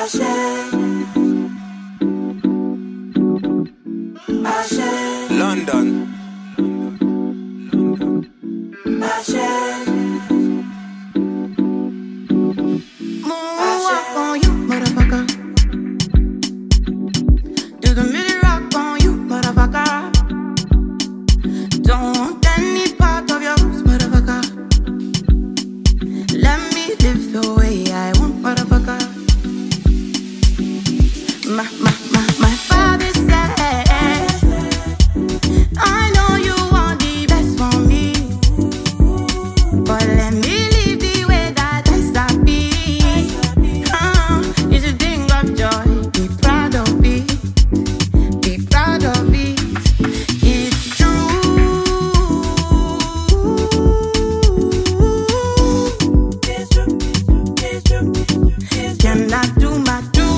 London. Moonwalk on you, motherfucker. Do the milli rock on you, motherfucker. Don't want any part of your roots, motherfucker. Let me live the way I want, motherfucker. My father said, I know you want the best for me, but let me live the way that I sabi. You should think of joy, be proud of it, be proud of it. It's true. Cannot do my do.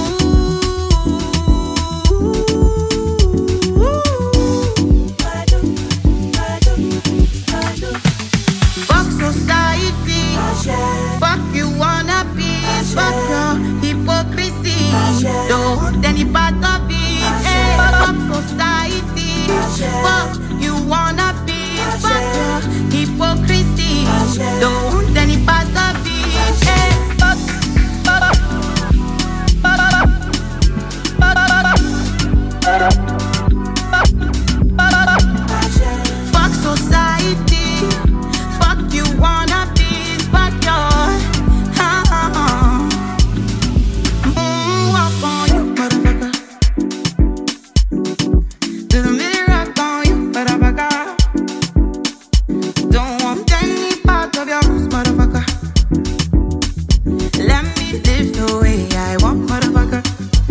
Fuck society, fuck you wanna be, fuck your hypocrisy, don't want any part of it. Hey, fuck society, fuck you wanna be, fuck your hypocrisy, don't want any part of it. Hey, fuck society, fuck you wanna be, fuck your moonwalk on you, motherfucker. Do the milli rock on you, motherfucker. Don't want any part of your roots, motherfucker. Let me live the way I want, motherfucker.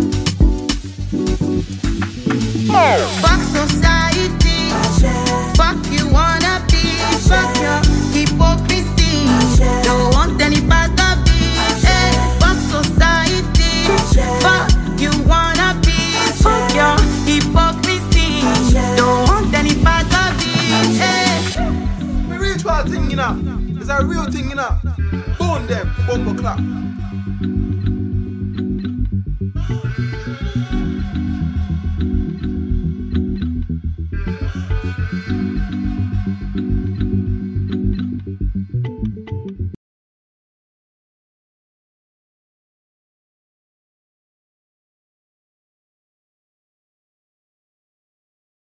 Fuck society, fuck you wanna be, fuck your hypocrisy, don't want any part of it. Hey, fuck society, fuck you wanna be, fuck your hypocrisy, don't want any part of it. Hey. Spiritual thing, you know. It's a real thing, you know. Bone them, bumper clap.